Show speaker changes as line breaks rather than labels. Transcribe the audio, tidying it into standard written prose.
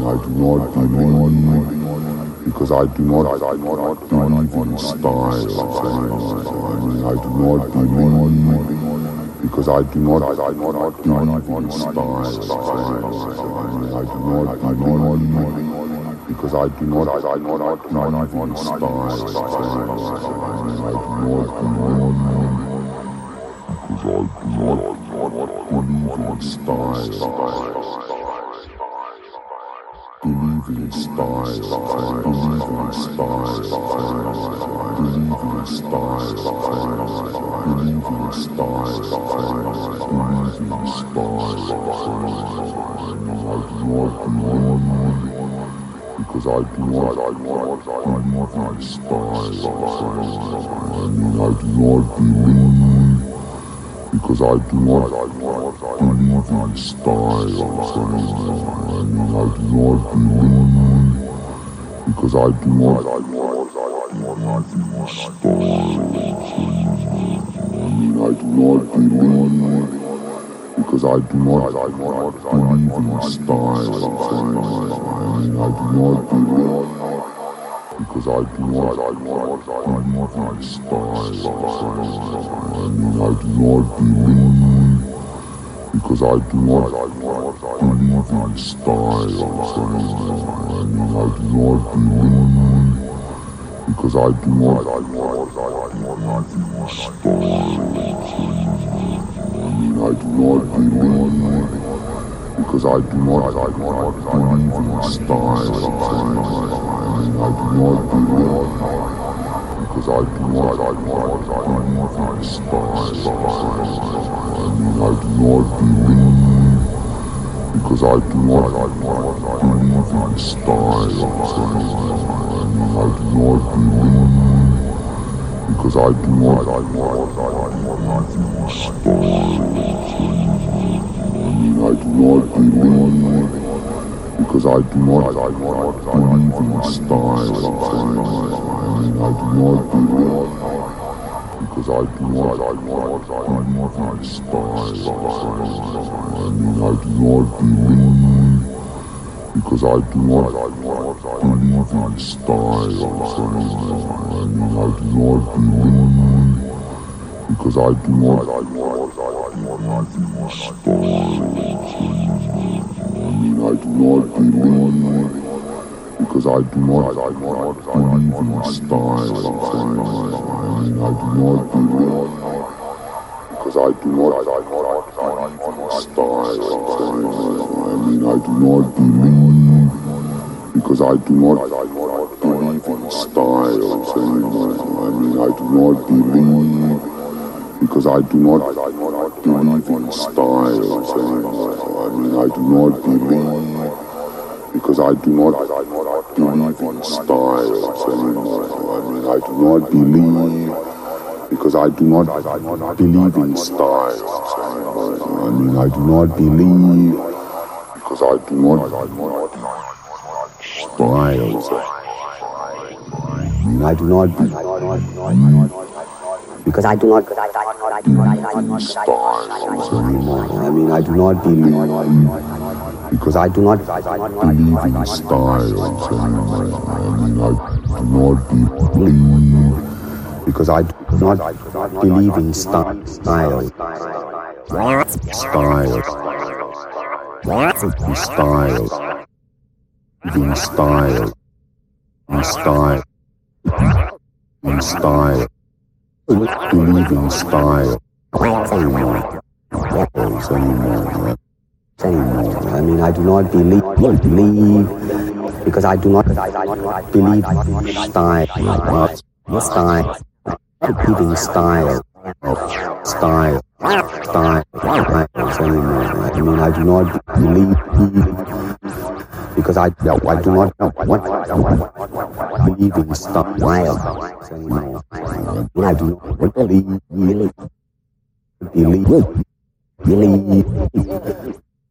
I do not believe, because I do not believe in style. I do not believe, because I do not believe in style. I do not believe, because I do not believe in style. I do not believe, because I do not believe in style. Believe in style, believe in style, believe in style, believe in style, believe in style. I do not believe, because I do not believe in style. I do not believe, because I do not believe in style. I do not believe, because I do not believe in style. I do not believe, because I do not believe in style. I do not believe, because I do not believe in style. I do not believe, because I do not believe in style. I do not believe, because I do not believe in style. I do not believe, because I do not believe in style. I do not believe, because I do not believe in style. I do not believe, because I do not believe in style. I do not believe, because I do not believe in style. I do not believe, because I do not believe in style. I do not believe, because I do not believe in style. I do not believe, because I do not believe in style. I do not believe, because I do not believe in style. I do not believe, because I do not believe in style. I do not believe, because I do not believe in style. I do not believe, because I do not believe in style. I do not believe, because I do not believe in style. I do not believe, because I do not believe in style. I do not believe, because I do not believe in style. I do not believe, because I do not style. I do not believe, because I do not believe style. I do not believe, because I do not believe in style. I do not believe, because I do not believe in style. Style. In style. In style. In style. Believe in style. I do not believe, because I do not believe style. Style. Believe in style. Style. I do not believe, because I do not believe in style. I do not believe.